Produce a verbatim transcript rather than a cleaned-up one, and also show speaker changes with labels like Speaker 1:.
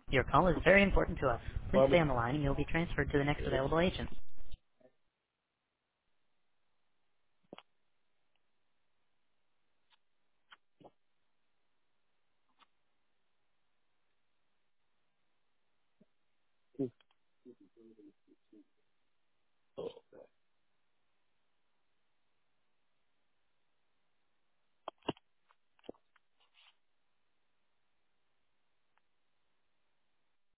Speaker 1: Your call is very important to us. Please
Speaker 2: Bobby.
Speaker 1: stay on the line and you'll be transferred to the next available agent.